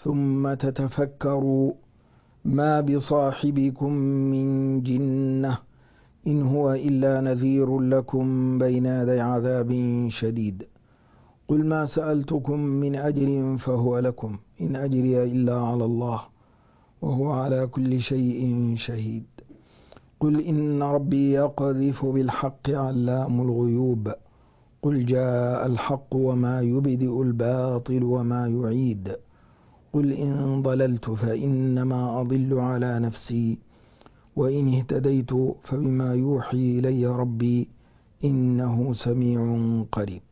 ثم تتفكروا ما بصاحبكم من جنة إن هو إلا نذير لكم بين يدي عذاب شديد. قل ما سألتكم من أجر فهو لكم إن أجري إلا على الله وهو على كل شيء شهيد. قل إن ربي يقذف بالحق علام الغيوب. قل جاء الحق وما يبدئ الباطل وما يعيد. قل إن ضللت فإنما أضل على نفسي وإن اهتديت فبما يوحي إلي ربي إنه سميع قريب.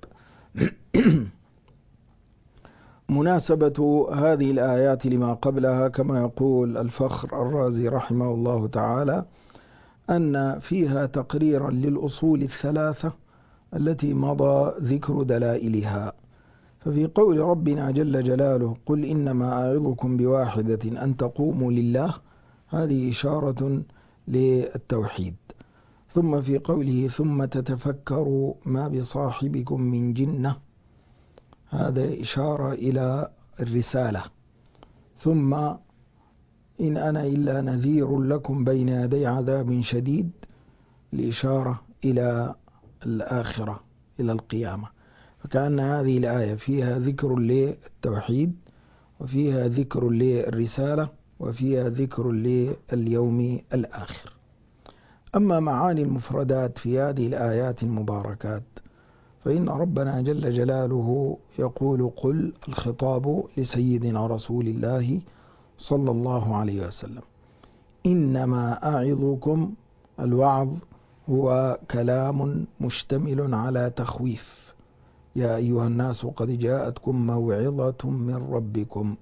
مناسبة هذه الآيات لما قبلها كما يقول الفخر الرازي رحمه الله تعالى أن فيها تقريرا للأصول الثلاثة التي مضى ذكر دلائلها. ففي قول ربنا جل جلاله قل إنما أعظكم بواحدة أن تقوموا لله، هذه إشارة للتوحيد. ثم في قوله ثم تتفكروا ما بصاحبكم من جنة، هذا إشارة إلى الرسالة. ثم إن أنا إلا نذير لكم بين يدي عذاب شديد، الإشارة إلى الآخرة إلى القيامة. فكأن هذه الآية فيها ذكر للتوحيد وفيها ذكر للرسالة وفيها ذكر لليوم الآخر. أما معاني المفردات في هذه الآيات المباركات فإن ربنا جل جلاله يقول قل، الخطاب لسيدنا رسول الله صلى الله عليه وسلم. إنما أعظكم، الوعظ هو كلام مشتمل على تخويف. يا أيها الناس قد جاءتكم موعظة من ربكم.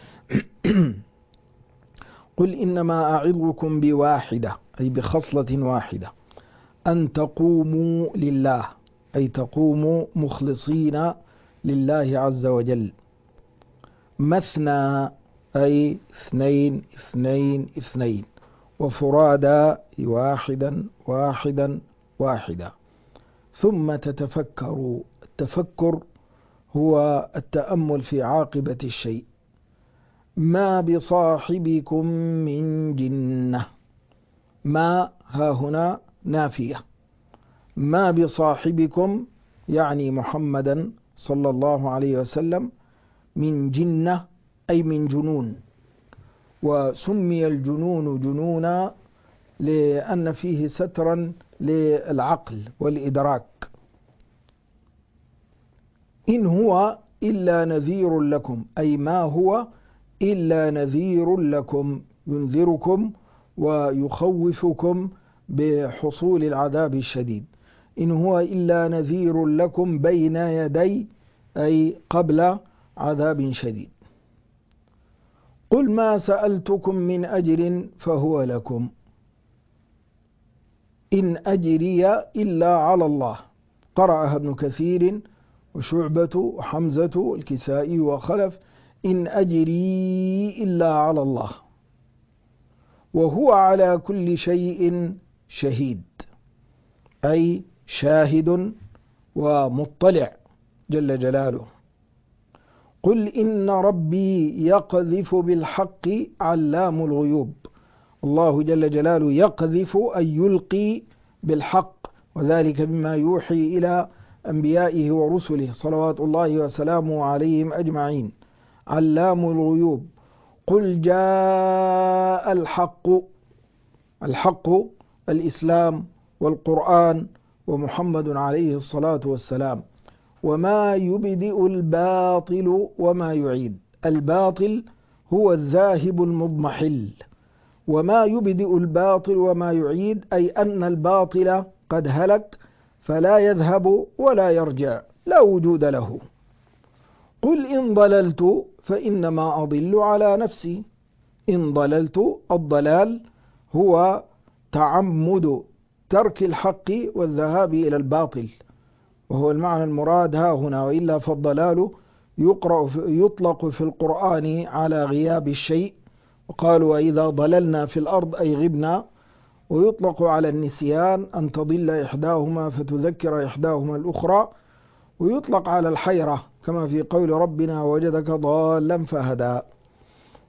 قل إنما أعظكم بواحدة، أي بخصلة واحدة، أن تقوموا لله، أي تقوموا مخلصين لله عز وجل. مثنى، أي اثنين اثنين اثنين، وفرادا واحدا واحدا واحدا. ثم تتفكروا، التفكر هو التأمل في عاقبة الشيء. ما بصاحبكم من جنة، ما ها هنا نافية، ما بصاحبكم يعني محمدا صلى الله عليه وسلم من جنة أي من جنون. وسمي الجنون جنونا لأن فيه سترا للعقل والإدراك. إن هو إلا نذير لكم، أي ما هو إلا نذير لكم، ينذركم ويخوفكم بحصول العذاب الشديد. إن هو إلا نذير لكم بين يدي، أي قبل عذاب شديد. قل ما سألتكم من أجر فهو لكم إن أجري إلا على الله. قرأها ابن كثير وشعبة وحمزة والكسائي وخلف إن أجري إلا على الله وهو على كل شيء شهيد، أي شاهد ومطلع جل جلاله. قل إن ربي يقذف بالحق علام الغيوب. الله جل جلاله يقذف أي يلقي بالحق، وذلك بما يوحي إلى أنبيائه ورسله صلوات الله وسلامه عليهم أجمعين. علام الغيوب. قل جاء الحق، الحق الإسلام والقرآن ومحمد عليه الصلاة والسلام. وما يبدئ الباطل وما يعيد، الباطل هو الذاهب المضمحل. وما يبدئ الباطل وما يعيد أي أن الباطل قد هلك فلا يذهب ولا يرجع، لا وجود له. قل إن ضللت فإنما أضل على نفسي. إن ضللت، الضلال هو تعمد ترك الحق والذهاب إلى الباطل، وهو المعنى المراد ها هنا. وإلا فالضلال يطلق في القرآن على غياب الشيء، وقالوا وإذا ضللنا في الأرض أي غبنا. ويطلق على النسيان أن تضل إحداهما فتذكر إحداهما الأخرى. ويطلق على الحيرة كما في قول ربنا وجدك ضالا فهدى.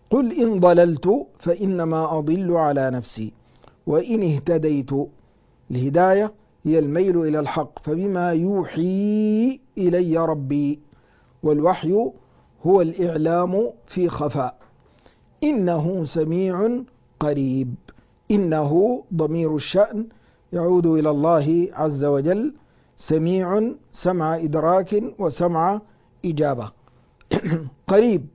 قل إن ضللت فإنما أضل على نفسي وإن اهتديت. الهداية هي الميل إلى الحق، فبما يوحي إلي ربي، والوحي هو الإعلام في خفاء. إنه سميع قريب. إنه ضمير الشأن يعود إلى الله عز وجل، سميع سمع إدراك وسمع إجابة. قريب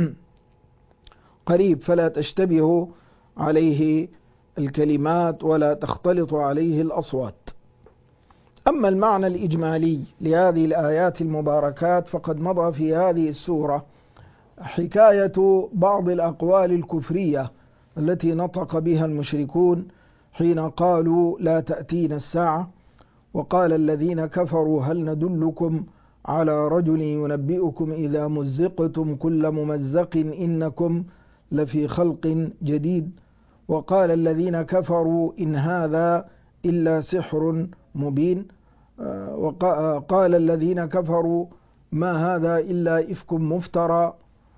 قريب فلا تشتبه عليه الكلمات ولا تختلط عليه الأصوات. أما المعنى الإجمالي لهذه الآيات المباركات فقد مضى في هذه السورة حكاية بعض الأقوال الكفرية التي نطق بها المشركون حين قالوا لا تأتينا الساعة، وقال الذين كفروا هل ندلكم على رجل ينبئكم إذا مزقتم كل ممزق إنكم لفي خلق جديد، وقال الذين كفروا إن هذا إلا سحر مبين، وقال الذين كفروا ما هذا إلا إفك مفترى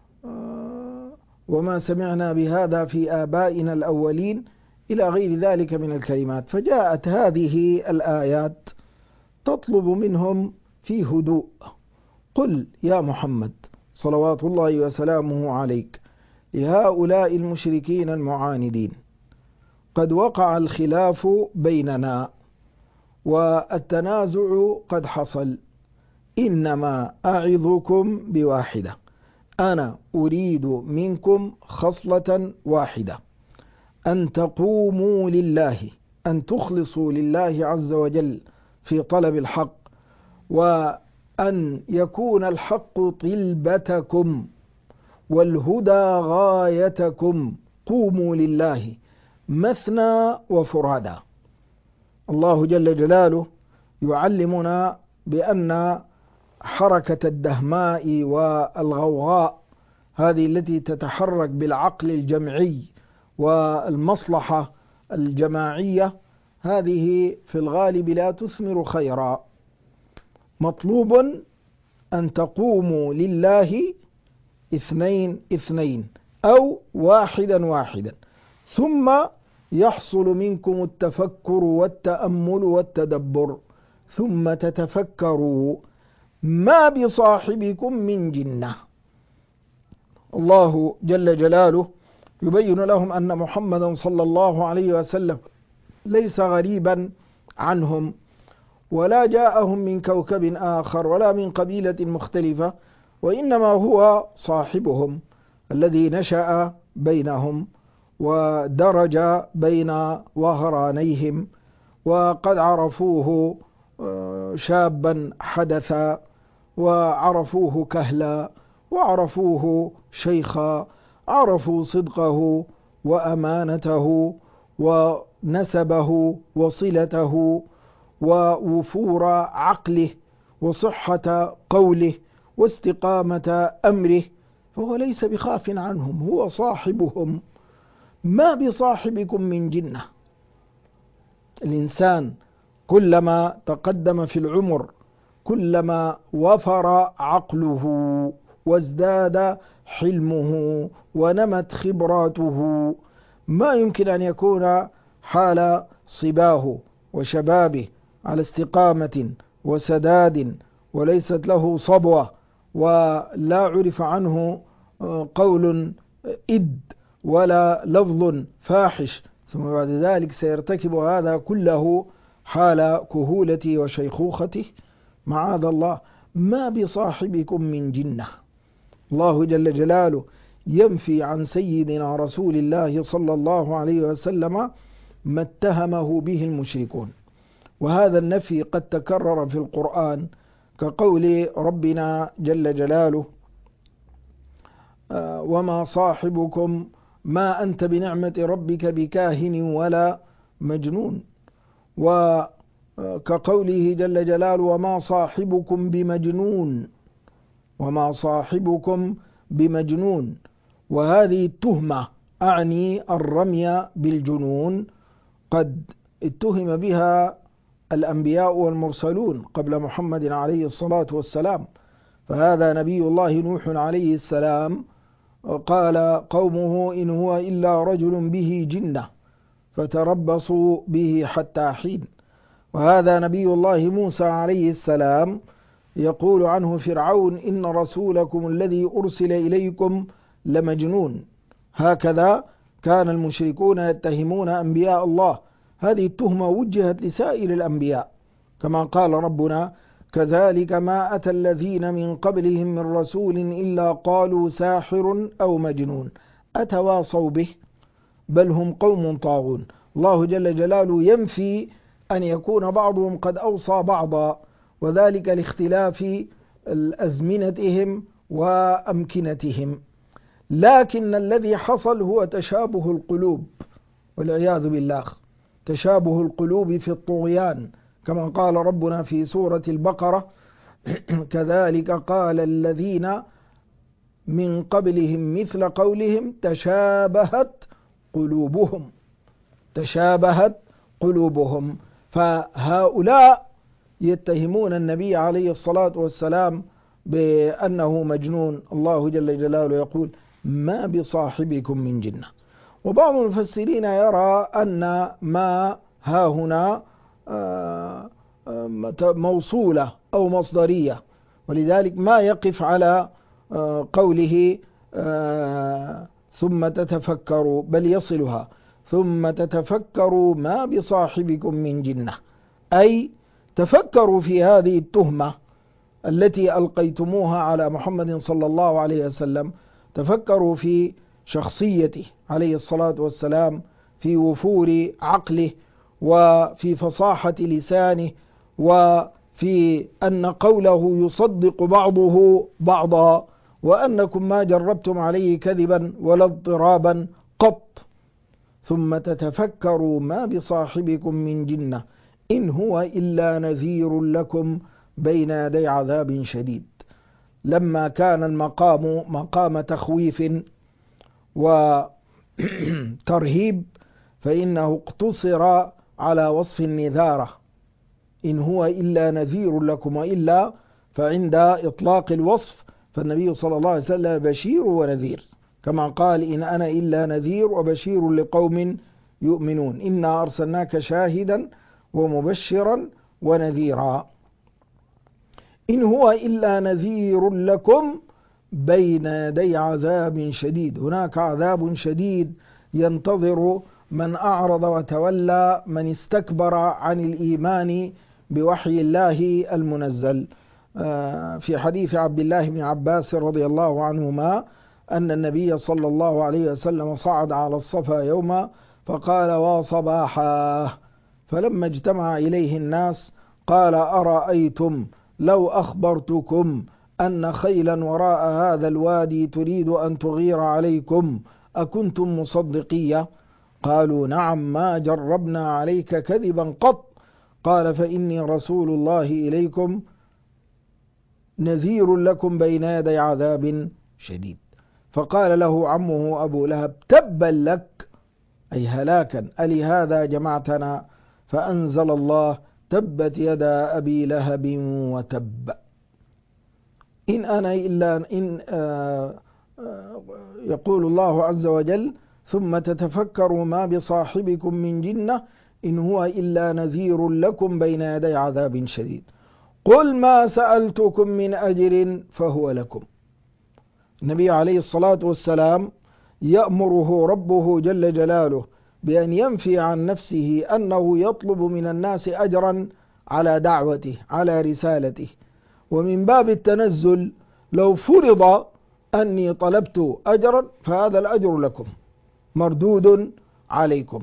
وما سمعنا بهذا في آبائنا الأولين، إلى غير ذلك من الكلمات. فجاءت هذه الآيات تطلب منهم في هدوء. قل يا محمد صلوات الله وسلامه عليك لهؤلاء المشركين المعاندين قد وقع الخلاف بيننا والتنازع قد حصل، إنما أعظكم بواحدة، أنا أريد منكم خصلة واحدة، أن تقوموا لله، أن تخلصوا لله عز وجل في طلب الحق، وأن يكون الحق طلبتكم والهدى غايتكم. قوموا لله مثنى وفرادا. الله جل جلاله يعلمنا بأن حركة الدهماء والغوغاء هذه التي تتحرك بالعقل الجمعي والمصلحة الجماعية هذه في الغالب لا تثمر خيرا. مطلوب أن تقوموا لله اثنين اثنين أو واحدا واحدا، ثم يحصل منكم التفكر والتأمل والتدبر، ثم تتفكروا ما بصاحبكم من جنة. الله جل جلاله يبين لهم أن محمدا صلى الله عليه وسلم ليس غريبا عنهم، ولا جاءهم من كوكب آخر ولا من قبيلة مختلفة، وإنما هو صاحبهم الذي نشأ بينهم ودرج بين ظهرانيهم، وقد عرفوه شابا حدثا، وعرفوه كهلا، وعرفوه شيخا، عرفوا صدقه وأمانته ونسبه وصلته ووفور عقله وصحة قوله واستقامة أمره، فهو ليس بخاف عنهم، هو صاحبهم. ما بصاحبكم من جنة. الإنسان كلما تقدم في العمر كلما وفر عقله وازداد حلمه ونمت خبراته، ما يمكن أن يكون حال صباه وشبابه على استقامة وسداد وليست له صبوة ولا عرف عنه قول إد ولا لفظ فاحش، ثم بعد ذلك سيرتكب هذا كله حال كهولته وشيخوخته، معاذ الله. ما بصاحبكم من جنة. الله جل جلاله ينفي عن سيدنا رسول الله صلى الله عليه وسلم ما اتهمه به المشركون، وهذا النفي قد تكرر في القرآن كقول ربنا جل جلاله وما صاحبكم ما أنت بنعمة ربك بكاهن ولا مجنون، وكقوله جل جلاله وما صاحبكم بمجنون، وما صاحبكم بمجنون. وهذه التهمة أعني الرمي بالجنون قد اتهم بها الأنبياء والمرسلون قبل محمد عليه الصلاة والسلام، فهذا نبي الله نوح عليه السلام قال قومه إن هو إلا رجل به جنة فتربصوا به حتى حين. وهذا نبي الله موسى عليه السلام يقول عنه فرعون إن رسولكم الذي أرسل إليكم لمجنون. هكذا كان المشركون يتهمون أنبياء الله. هذه التهمة وجهت لسائر الأنبياء، كما قال ربنا كذلك ما أتى الذين من قبلهم من رسول إلا قالوا ساحر أو مجنون أتواصوا به بل هم قوم طاغون. الله جل جلاله ينفي أن يكون بعضهم قد أوصى بعضا، وذلك لاختلاف أزمنتهم وأمكنتهم. لكن الذي حصل هو تشابه القلوب والعياذ بالله، تشابه القلوب في الطغيان، كما قال ربنا في سورة البقرة كذلك قال الذين من قبلهم مثل قولهم تشابهت قلوبهم. فهؤلاء يتهمون النبي عليه الصلاة والسلام بأنه مجنون. الله جل جلاله يقول ما بصاحبكم من جنة. وبعض المفسرين يرى أن ما ها هنا موصولة أو مصدرية، ولذلك ما يقف على قوله ثم تتفكروا، بل يصلها ثم تتفكروا ما بصاحبكم من جنة، أي تفكروا في هذه التهمة التي ألقيتموها على محمد صلى الله عليه وسلم، تفكروا في شخصيته عليه الصلاة والسلام، في وفور عقله وفي فصاحة لسانه وفي أن قوله يصدق بعضه بعضا، وأنكم ما جربتم عليه كذبا ولا اضطرابا قط. ثم تتفكروا ما بصاحبكم من جنة إن هو إلا نذير لكم بين يدي عذاب شديد. لما كان المقام مقام تخويف وترهيب فإنه اقتصر على وصف النذارة، إن هو إلا نذير لكم، وإلا فعند إطلاق الوصف فالنبي صلى الله عليه وسلم بشير ونذير، كما قال إن أنا إلا نذير وبشير لقوم يؤمنون إنا أرسلناك شاهدا ومبشرا ونذيرا. إن هو إلا نذير لكم بين يدي عذاب شديد. هناك عذاب شديد ينتظر من أعرض وتولى، من استكبر عن الإيمان بوحي الله المنزل. في حديث عبد الله بن عباس رضي الله عنهما أن النبي صلى الله عليه وسلم صعد على الصفا يوما فقال وصباحا، فلما اجتمع إليه الناس قال أرأيتم لو أخبرتكم أن خيلا وراء هذا الوادي تريد أن تغير عليكم أكنتم مصدقية؟ قالوا نعم ما جربنا عليك كذبا قط. قال فإني رسول الله إليكم نذير لكم بين يدي عذاب شديد. فقال له عمه أبو لهب تبا لك، أي هلاكا، ألهذا جمعتنا؟ فأنزل الله تبت يدا أبي لهب وتب. إن أنا إلا يقول الله عز وجل ثم تتفكروا ما بصاحبكم من جنة إن هو إلا نذير لكم بين يدي عذاب شديد. قل ما سألتكم من أجر فهو لكم. النبي عليه الصلاة والسلام يأمره ربه جل جلاله بأن ينفي عن نفسه أنه يطلب من الناس أجرا على دعوته على رسالته. ومن باب التنزل لو فرض أني طلبت أجرا فهذا الأجر لكم مردود عليكم.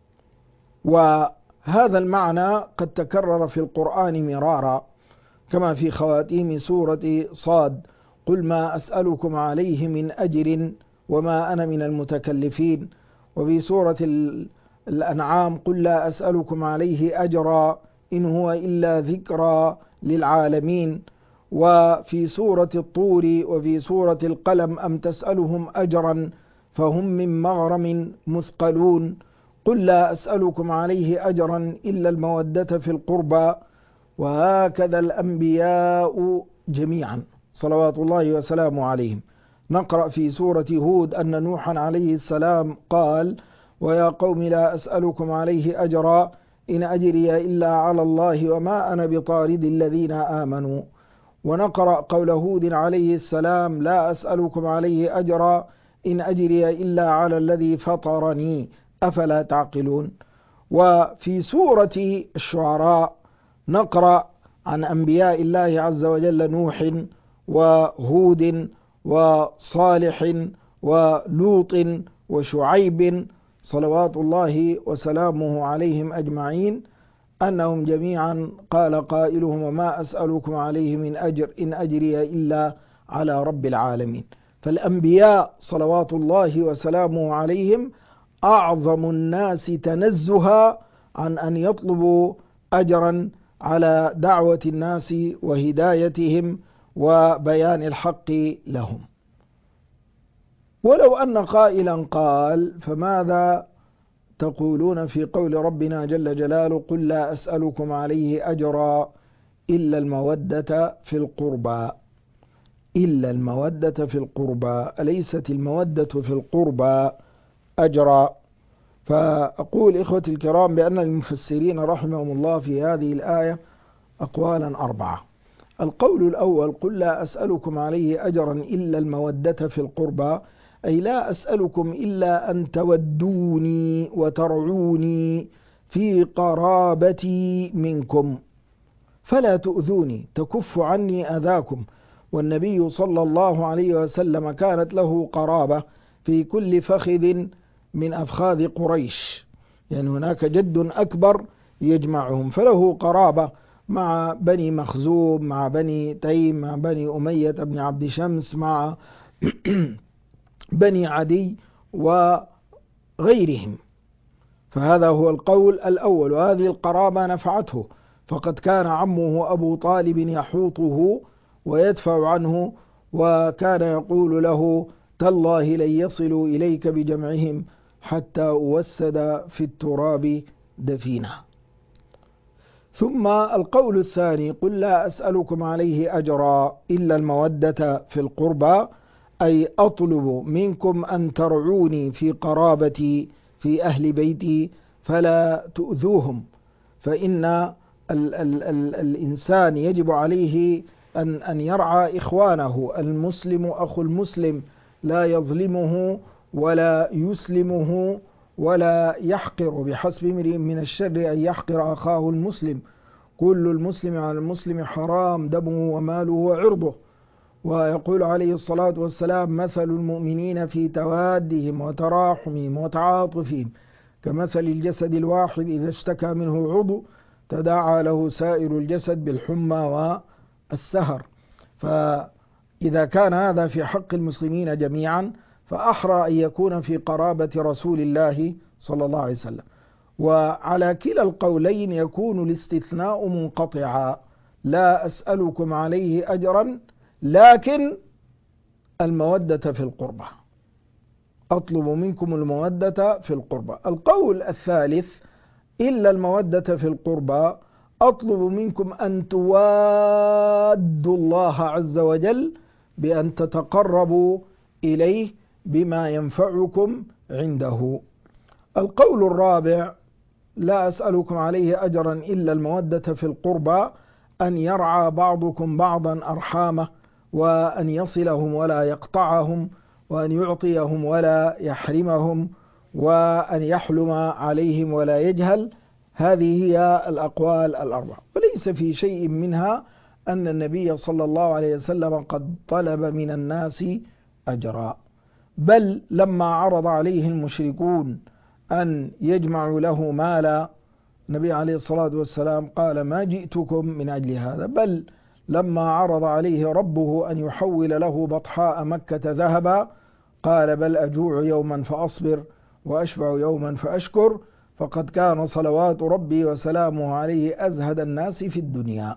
وهذا المعنى قد تكرر في القرآن مرارا، كما في خواتيم سورة صاد قل ما أسألكم عليه من أجر وما أنا من المتكلفين. وفي سورة الأنعام قل لا أسألكم عليه أجرا إن هو إلا ذكرى للعالمين. وفي سورة الطور وفي سورة القلم أم تسألهم أجرا فهم من مغرم مثقلون. قل لا أسألكم عليه أجرا إلا المودة في القربى. وهكذا الأنبياء جميعا صلوات الله وسلامه عليهم نقرأ في سورة هود أن نوحا عليه السلام قال: ويا قوم لا أسألكم عليه أجرا إن أجري إلا على الله وما أنا بطارد الذين آمنوا. ونقرأ قول هود عليه السلام: لا أسألكم عليه أجرا إن أجري إلا على الذي فطرني أفلا تعقلون. وفي سورة الشعراء نقرأ عن أنبياء الله عز وجل: نوح وهود وصالح ولوط وشعيب صلوات الله وسلامه عليهم أجمعين، أنهم جميعا قال قائلهم: وما أسألكم عليه من أجر إن أجري إلا على رب العالمين. فالأنبياء صلوات الله وسلامه عليهم أعظم الناس تنزها عن أن يطلبوا أجرا على دعوة الناس وهدايتهم وبيان الحق لهم. ولو أن قائلا قال: فماذا تقولون في قول ربنا جل جلاله: قل لا أسألكم عليه أجرا إلا المودة في القربى. إلا المودة في القربى، أليست المودة في القربى أجرا؟ فأقول إخوتي الكرام بأن المفسرين رحمهم الله في هذه الآية أقوالا 4. القول الأول: قل لا أسألكم عليه أجرا إلا المودة في القربى، أي لا أسألكم إلا أن تودوني وترعوني في قرابتي منكم فلا تؤذوني، تكف عني أذاكم. والنبي صلى الله عليه وسلم كانت له قرابة في كل فخذ من أفخاذ قريش، يعني هناك جد أكبر يجمعهم، فله قرابة مع بني مخزوم، مع بني تيم، مع بني أمية بن عبد شمس، مع بني عدي وغيرهم. فهذا هو القول الأول، وهذه القرابة نفعته، فقد كان عمه أبو طالب يحوطه ويدفع عنه، وكان يقول له: تالله لن يصلوا إليك بجمعهم حتى أوسد في التراب دفينا. ثم القول الثاني: قل لا أسألكم عليه أجرا إلا المودة في القربى، أي أطلب منكم أن ترعوني في قرابتي في أهل بيتي فلا تؤذوهم. فإن الإنسان يجب عليه أن يرعى إخوانه. المسلم أخو المسلم، لا يظلمه ولا يسلمه ولا يحقر، بحسب امرئ من الشر أن يحقر أخاه المسلم. كل المسلم على المسلم حرام دمه وماله وعرضه. ويقول عليه الصلاة والسلام: مثل المؤمنين في توادهم وتراحمهم وتعاطفهم كمثل الجسد الواحد إذا اشتكى منه عضو تداعى له سائر الجسد بالحمى والسهر. فإذا كان هذا في حق المسلمين جميعا، فأحرى أن يكون في قرابة رسول الله صلى الله عليه وسلم. وعلى كلا القولين يكون الاستثناء منقطعا: لا أسألكم عليه أجرا لكن المودة في القربة، أطلب منكم المودة في القربة. القول الثالث: إلا المودة في القربى، أطلب منكم أن توادوا الله عز وجل بأن تتقربوا إليه بما ينفعكم عنده. القول الرابع: لا أسألكم عليه أجرا إلا المودة في القربى، أن يرعى بعضكم بعضا أرحامه، وأن يصلهم ولا يقطعهم، وأن يعطيهم ولا يحرمهم، وأن يحلم عليهم ولا يجهل. هذه هي الأقوال 4، وليس في شيء منها أن النبي صلى الله عليه وسلم قد طلب من الناس أجرا، بل لما عرض عليه المشركون أن يجمعوا له مالا، النبي عليه الصلاة والسلام قال: ما جئتكم من أجل هذا، بل لما عرض عليه ربه أن يحول له بطحاء مكة ذهبا قال: بل أجوع يوما فأصبر وأشبع يوما فأشكر، فقد كان صلوات ربي وسلامه عليه أزهد الناس في الدنيا.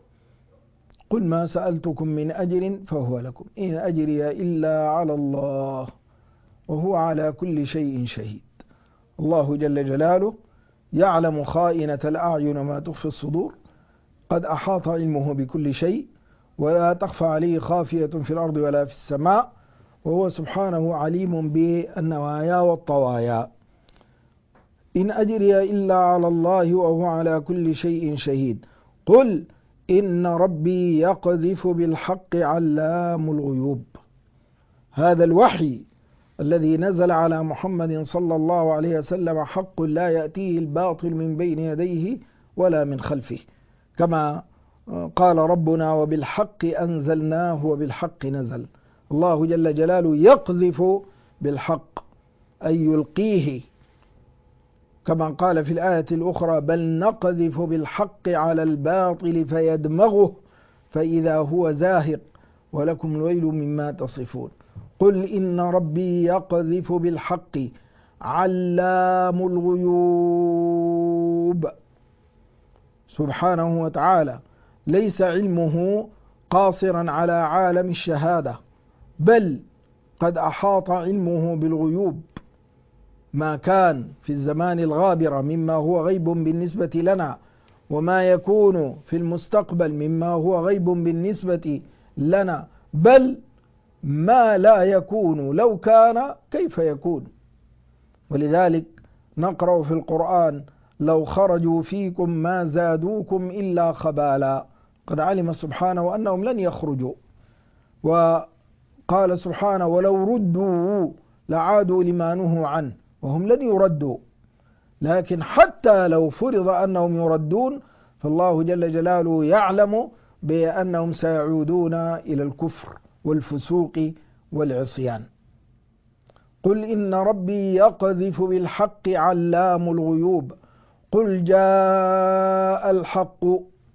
قل ما سألتكم من أجر فهو لكم إن أجري إلا على الله وهو على كل شيء شهيد. الله جل جلاله يعلم خائنة الأعين وما تخفي الصدور، قد أحاط علمه بكل شيء، ولا تخفى عليه خافية في الأرض ولا في السماء، وهو سبحانه عليم بالنوايا والطوايا. إن أجري إلا على الله وهو على كل شيء شهيد. قل إن ربي يقذف بالحق علام الغيوب. هذا الوحي الذي نزل على محمد صلى الله عليه وسلم حق لا يأتيه الباطل من بين يديه ولا من خلفه، كما قال ربنا وبالحق أنزلناه وبالحق نزل. الله جل جلاله يقذف بالحق أي يلقيه، كما قال في الآية الأخرى بل نقذف بالحق على الباطل فيدمغه فإذا هو زاهق ولكم الويل مما تصفون. قل إن ربي يقذف بالحق علام الغيوب. سبحانه وتعالى ليس علمه قاصرا على عالم الشهادة، بل قد أحاط علمه بالغيوب، ما كان في الزمان الغابر مما هو غيب بالنسبة لنا، وما يكون في المستقبل مما هو غيب بالنسبة لنا، بل ما لا يكون لو كان كيف يكون. ولذلك نقرأ في القرآن لو خرجوا فيكم ما زادوكم إلا خبالا. قد علم سبحانه أنهم لن يخرجوا، وقال سبحانه ولو ردوا لعادوا لما نهوا عنه، وهم لن يردوا. لكن حتى لو فرض أنهم يردون فالله جل جلاله يعلم بأنهم سيعودون إلى الكفر والفسوق والعصيان. قل إن ربي يقذف بالحق علام الغيوب. قل جاء الحق.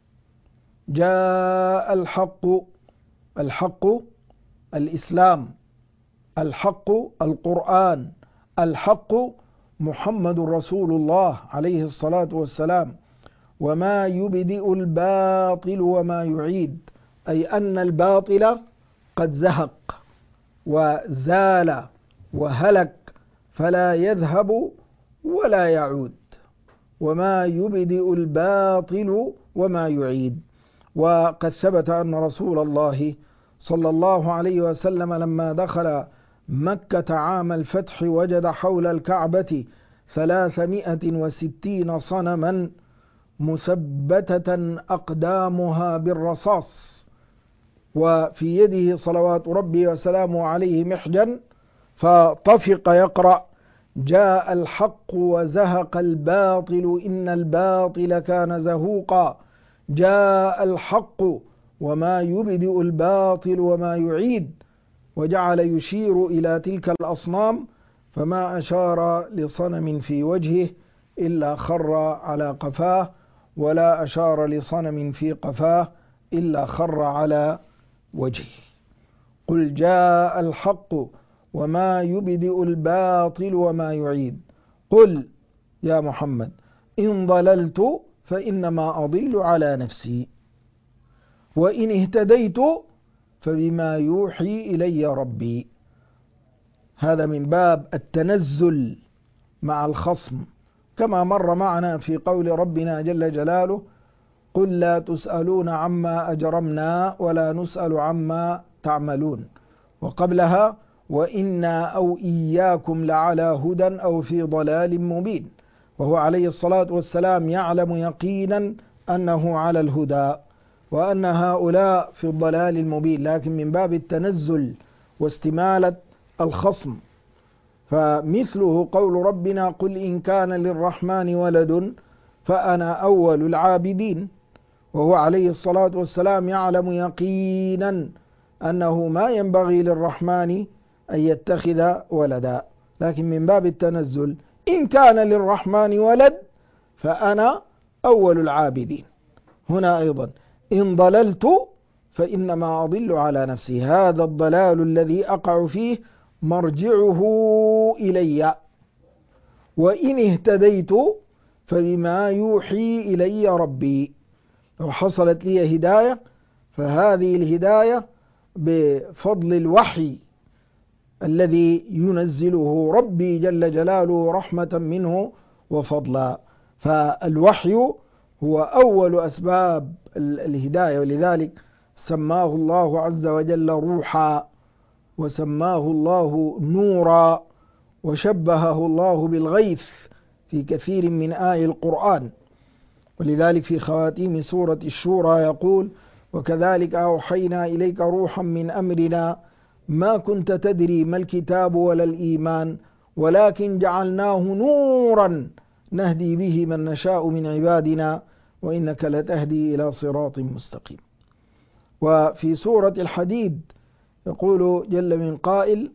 جاء الحق. الحق الإسلام، الحق القرآن، الحق محمد رسول الله عليه الصلاة والسلام. وما يبدئ الباطل وما يعيد، أي أن الباطل قد زهق وزال وهلك فلا يذهب ولا يعود. وما يبدئ الباطل وما يعيد. وقد ثبت أن رسول الله صلى الله عليه وسلم لما دخل مكة عام الفتح وجد حول الكعبة 360 صنما مثبتة أقدامها بالرصاص، وفي يده صلوات ربي وسلامه عليه محجن، فطفق يقرأ جاء الحق وزهق الباطل إن الباطل كان زهوقا. جاء الحق وما يبدئ الباطل وما يعيد. وجعل يشير إلى تلك الأصنام، فما أشار لصنم في وجهه إلا خر على قفاه، ولا أشار لصنم في قفاه إلا خر على وجهه. قل جاء الحق وما يبدئ الباطل وما يعيد. قل يا محمد إن ضللت فإنما أضل على نفسي، وإن اهتديت فبما يوحي إلي ربي. هذا من باب التنزل مع الخصم، كما مر معنا في قول ربنا جل جلاله قل لا تسألون عما أجرمنا ولا نسأل عما تعملون. وقبلها وإنا أو إياكم لعلى هدى أو في ضلال مبين، وهو عليه الصلاة والسلام يعلم يقينا أنه على الهدى وأن هؤلاء في الضلال المبين، لكن من باب التنزل واستمالة الخصم. فمثله قول ربنا قل إن كان للرحمن ولد فأنا أول العابدين، وهو عليه الصلاة والسلام يعلم يقينا أنه ما ينبغي للرحمن أن يتخذ ولدا، لكن من باب التنزل إن كان للرحمن ولد فأنا أول العابدين. هنا أيضا إن ضللت فإنما أضل على نفسي، هذا الضلال الذي أقع فيه مرجعه إلي، وإن اهتديت فبما يوحي إلي ربي. لو حصلت لي هداية فهذه الهداية بفضل الوحي الذي ينزله ربي جل جلاله رحمة منه وفضلا. فالوحي هو أول أسباب الهداية، ولذلك سماه الله عز وجل روحا، وسماه الله نورا، وشبهه الله بالغيث في كثير من آي القرآن. ولذلك في خواتيم سورة الشورى يقول: وكذلك أوحينا إليك روحا من أمرنا ما كنت تدري ما الكتاب ولا الإيمان ولكن جعلناه نورا نهدي به من نشاء من عبادنا وإنك لتهدي إلى صراط مستقيم. وفي سورة الحديد يقول جل من قائل: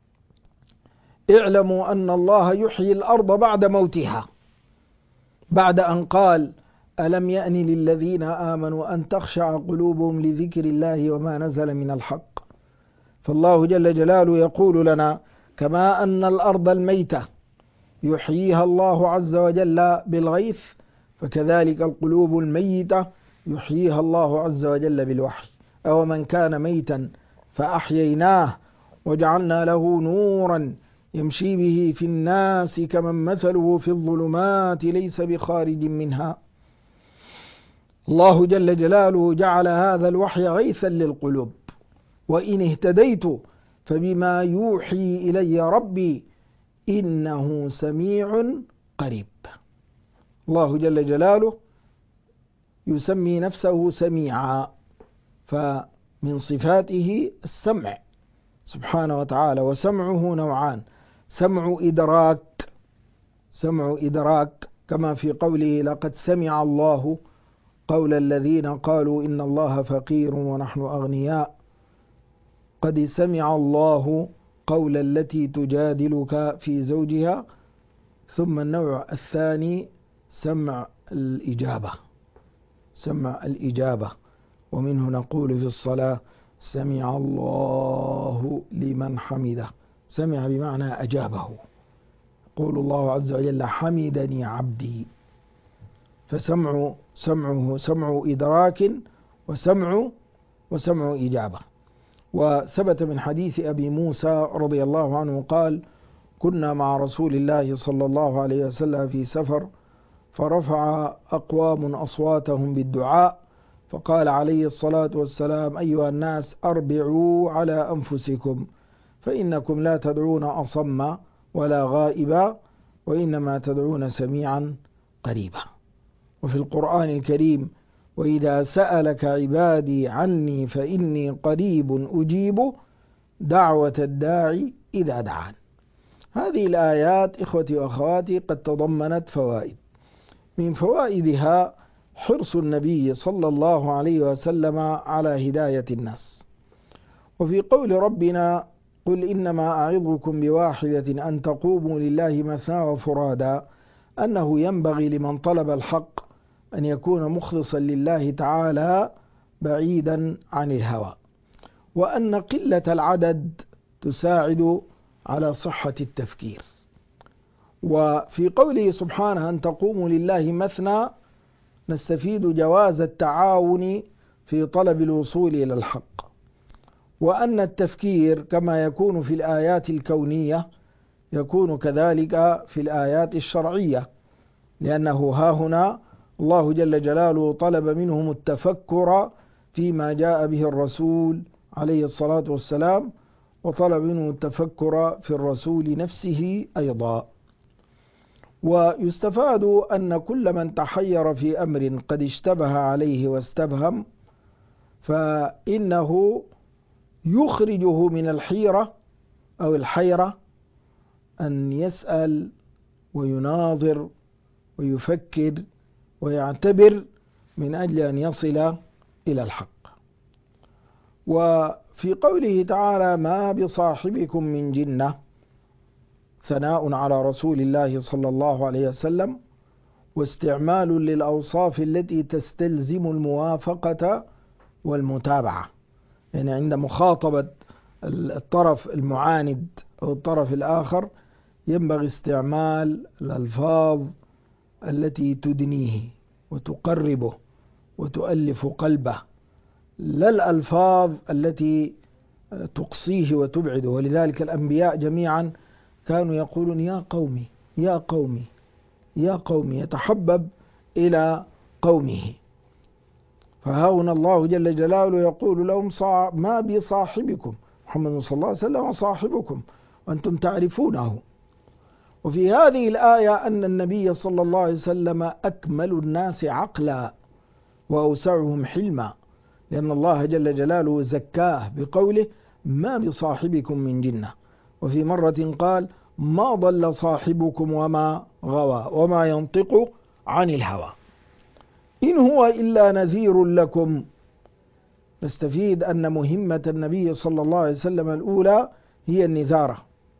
اعلموا أن الله يحيي الأرض بعد موتها، بعد أن قال: ألم يأن للذين آمنوا أن تخشع قلوبهم لذكر الله وما نزل من الحق. فالله جل جلاله يقول لنا: كما أن الأرض الميتة يحييها الله عز وجل بالغيث، فكذلك القلوب الميتة يحييها الله عز وجل بالوحي. أو من كان ميتا فأحييناه وجعلنا له نورا يمشي به في الناس كمن مثله في الظلمات ليس بخارج منها. الله جل جلاله جعل هذا الوحي غيثا للقلوب. وإن اهتديت فبما يوحي إلي ربي إنه سميع قريب. الله جل جلاله يسمي نفسه سميعا، فمن صفاته السمع سبحانه وتعالى. وسمعه نوعان: سمع إدراك كما في قوله: لقد سمع الله قول الذين قالوا إن الله فقير ونحن أغنياء. قد سمع الله قول التي تجادلك في زوجها. ثم النوع الثاني سمع الإجابة، ومنه نقول في الصلاة: سمع الله لمن حمده. سمع بمعنى أجابه. يقول الله عز وجل: حمدني عبدي. فسمعه سمع إدراك وسمع إجابة. وثبت من حديث أبي موسى رضي الله عنه قال: كنا مع رسول الله صلى الله عليه وسلم في سفر، فرفع أقوام أصواتهم بالدعاء، فقال عليه الصلاة والسلام: أيها الناس، أربعوا على أنفسكم، فإنكم لا تدعون أصم ولا غائبا، وإنما تدعون سميعا قريبا. وفي القرآن الكريم: وإذا سألك عبادي عني فإني قريب أجيب دعوة الداعي إذا دعان. هذه الآيات إخوتي وأخواتي قد تضمنت فوائد. من فوائدها حرص النبي صلى الله عليه وسلم على هداية الناس. وفي قول ربنا: قل إنما أعظكم بواحدة أن تقوموا لله مثنى وفرادا، أنه ينبغي لمن طلب الحق أن يكون مخلصا لله تعالى بعيدا عن الهوى، وأن قلة العدد تساعد على صحة التفكير. وفي قوله سبحانه: أن تقوموا لله مثنى، نستفيد جواز التعاون في طلب الوصول إلى الحق، وأن التفكير كما يكون في الآيات الكونية يكون كذلك في الآيات الشرعية، لأنه هاهنا الله جل جلاله طلب منهم التفكر فيما جاء به الرسول عليه الصلاة والسلام، وطلب منهم التفكر في الرسول نفسه أيضا. ويستفاد أن كل من تحير في أمر قد اشتبه عليه واستبهم فإنه يخرجه من الحيرة أو الحيرة أن يسأل ويناظر ويفكر ويعتبر من أجل أن يصل إلى الحق. وفي قوله تعالى: ما بصاحبكم من جنة، ثناء على رسول الله صلى الله عليه وسلم، واستعمال للأوصاف التي تستلزم الموافقة والمتابعة. يعني عند مخاطبة الطرف المعاند أو الطرف الآخر ينبغي استعمال الألفاظ التي تدنيه وتقربه وتؤلف قلبه، لا الألفاظ التي تقصيه وتبعده. ولذلك الأنبياء جميعا كانوا يقولون: يا قومي يا قومي يا قومي، يتحبب إلى قومه. فهاهنا الله جل جلاله يقول لهم: ما بصاحبكم، محمد صلى الله عليه وسلم صاحبكم وأنتم تعرفونه. وفي هذه الآية أن النبي صلى الله عليه وسلم أكمل الناس عقلا وأوسعهم حلما، لأن الله جل جلاله زكاه بقوله ما بصاحبكم من جنة. وفي مرة قال ما ضل صاحبكم وما غوى وما ينطق عن الهوى إن هو إلا نذير لكم. نستفيد أن مهمة النبي صلى الله عليه وسلم الأولى هي النذارة،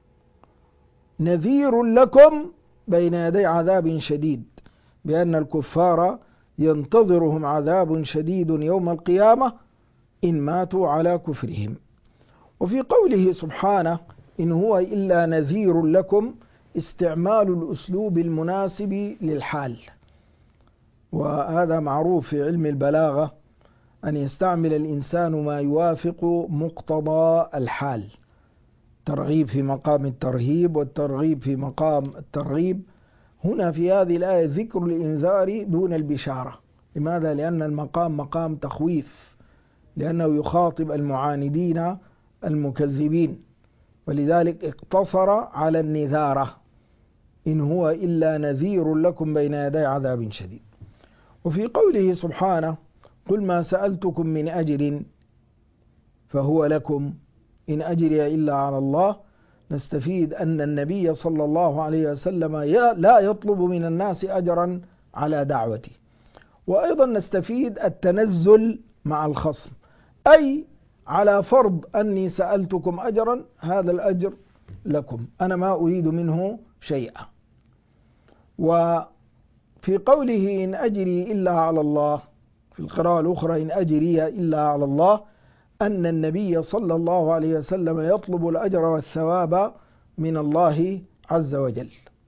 نذير لكم بين يدي عذاب شديد، بأن الكفار ينتظرهم عذاب شديد يوم القيامة إن ماتوا على كفرهم. وفي قوله سبحانه إن هو إلا نذير لكم استعمال الأسلوب المناسب للحال، وهذا معروف في علم البلاغة أن يستعمل الإنسان ما يوافق مقتضى الحال، ترغيب في مقام الترهيب والترغيب في مقام الترغيب. هنا في هذه الآية ذكر الإنذار دون البشارة. لماذا؟ لأن المقام مقام تخويف، لأنه يخاطب المعاندين المكذبين، ولذلك اقتصر على النذارة إن هو إلا نذير لكم بين يدي عذاب شديد. وفي قوله سبحانه قل ما سألتكم من أجر فهو لكم إن أجري إلا على الله، نستفيد أن النبي صلى الله عليه وسلم لا يطلب من الناس أجرا على دعوته. وأيضا نستفيد التنزل مع الخصم، أي على فرض أني سألتكم أجرا هذا الأجر لكم، أنا ما أريد منه شيئا. وفي قوله إن أجري إلا على الله في القراءة الأخرى إن أجري إلا على الله، أن النبي صلى الله عليه وسلم يطلب الأجر والثواب من الله عز وجل،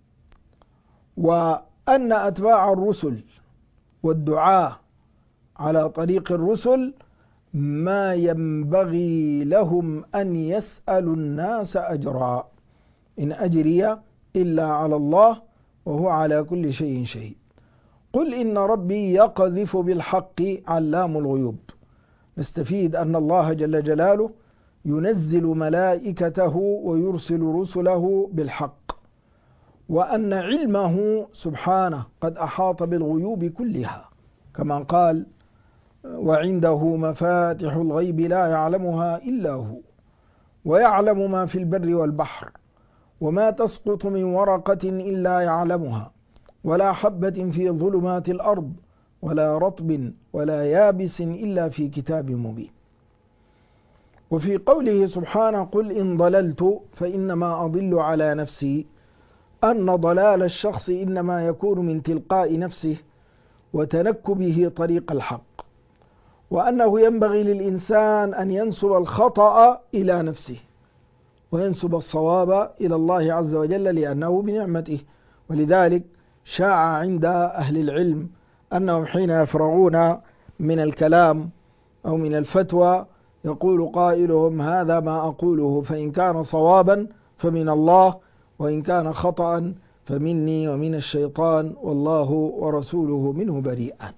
وأن أتباع الرسل والدعاة على طريق الرسل ما ينبغي لهم أن يسألوا الناس أجرا، إن أجري إلا على الله وهو على كل شيء شهيد. قل إن ربي يقذف بالحق علام الغيوب. نستفيد أن الله جل جلاله ينزل ملائكته ويرسل رسله بالحق، وأن علمه سبحانه قد أحاط بالغيوب كلها، كما قال وعنده مفاتح الغيب لا يعلمها إلا هو ويعلم ما في البر والبحر وما تسقط من ورقة إلا يعلمها ولا حبة في ظلمات الأرض ولا رطب ولا يابس إلا في كتاب مبين. وفي قوله سبحانه قل إن ضللت فإنما أضل على نفسي، أن ضلال الشخص إنما يكون من تلقاء نفسه وتنكبه طريق الحق، وأنه ينبغي للإنسان أن ينسب الخطأ إلى نفسه وينسب الصواب إلى الله عز وجل لأنه بنعمته. ولذلك شاع عند أهل العلم أنهم حين يفرغون من الكلام أو من الفتوى يقول قائلهم هذا ما أقوله فإن كان صوابا فمن الله وإن كان خطأ فمني ومن الشيطان والله ورسوله منه بريئان.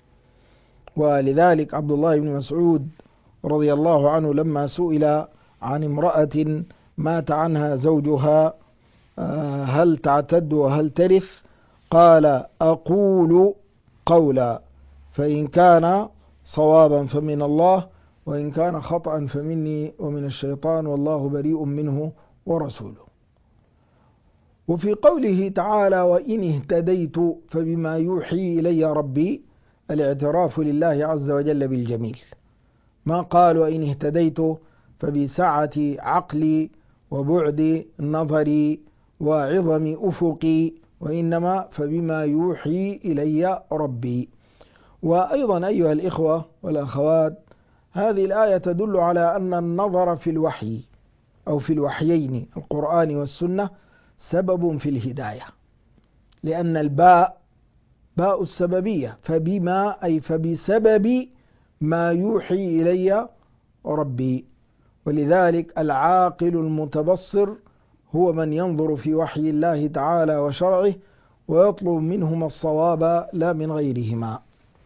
ولذلك عبد الله بن مسعود رضي الله عنه لما سئل عن امرأة مات عنها زوجها هل تعتد وهل ترث، قال أقول قولا فإن كان صوابا فمن الله وإن كان خطأ فمني ومن الشيطان والله بريء منه ورسوله. وفي قوله تعالى وإن اهتديت فبما يوحي إلي ربي، الاعتراف لله عز وجل بالجميل، ما قال وإن اهتديت فبسعة عقلي وبعد نظري وعظم أفقي، وإنما فبما يوحي إلي ربي. وأيضا أيها الإخوة والأخوات هذه الآية تدل على أن النظر في الوحي أو في الوحيين القرآن والسنة سبب في الهداية، لأن الباء باء السببية، فبما أي فبسبب ما يوحي إلي ربي. ولذلك العاقل المتبصر هو من ينظر في وحي الله تعالى وشرعه ويطلب منهما الصواب لا من غيرهما.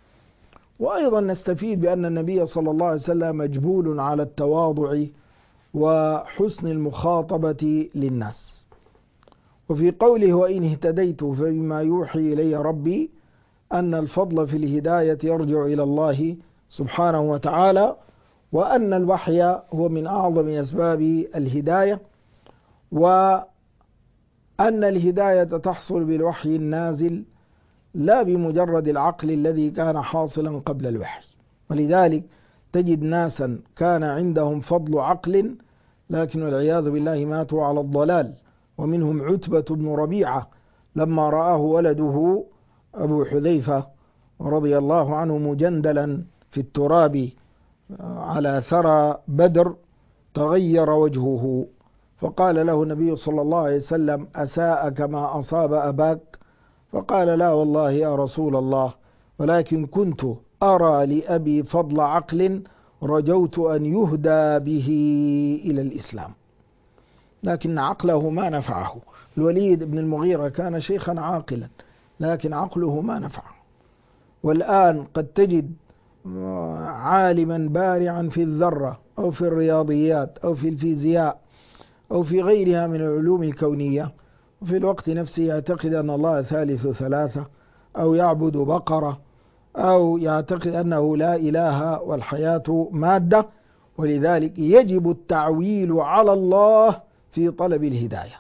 وأيضا نستفيد بأن النبي صلى الله عليه وسلم مجبول على التواضع وحسن المخاطبة للناس. وفي قوله وإن اهتديت فبما يوحي إلي ربي أن الفضل في الهداية يرجع إلى الله سبحانه وتعالى، وأن الوحي هو من أعظم أسباب الهداية، وأن الهداية تحصل بالوحي النازل لا بمجرد العقل الذي كان حاصلا قبل الوحي. ولذلك تجد ناسا كان عندهم فضل عقل لكن والعياذ بالله ماتوا على الضلال، ومنهم عتبة بن ربيعة لما رآه ولده أبو حذيفة رضي الله عنه مجندلا في التراب على ثرى بدر تغير وجهه، فقال له النبي صلى الله عليه وسلم أساء كما أصاب أباك؟ فقال لا والله يا رسول الله، ولكن كنت أرى لأبي فضل عقل رجوت أن يهدى به إلى الإسلام، لكن عقله ما نفعه. الوليد بن المغيرة كان شيخا عاقلا لكن عقله ما نفعه. والآن قد تجد عالما بارعا في الذرة أو في الرياضيات أو في الفيزياء أو في غيرها من العلوم الكونية، وفي الوقت نفسه يعتقد أن الله ثالث ثلاثة، أو يعبد بقرة، أو يعتقد أنه لا إله والحياة مادة. ولذلك يجب التعويل على الله في طلب الهداية.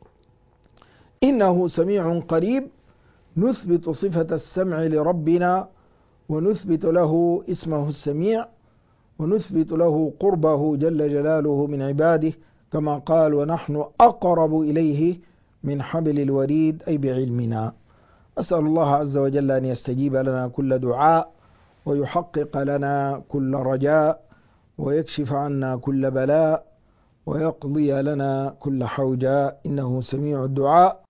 إنه سميع قريب، نثبت صفة السمع لربنا ونثبت له اسمه السميع، ونثبت له قربه جل جلاله من عباده، كما قال ونحن أقرب إليه من حبل الوريد، أي بعلمنا. أسأل الله عز وجل أن يستجيب لنا كل دعاء، ويحقق لنا كل رجاء، ويكشف عنا كل بلاء، ويقضي لنا كل حوجاء، إنه سميع الدعاء.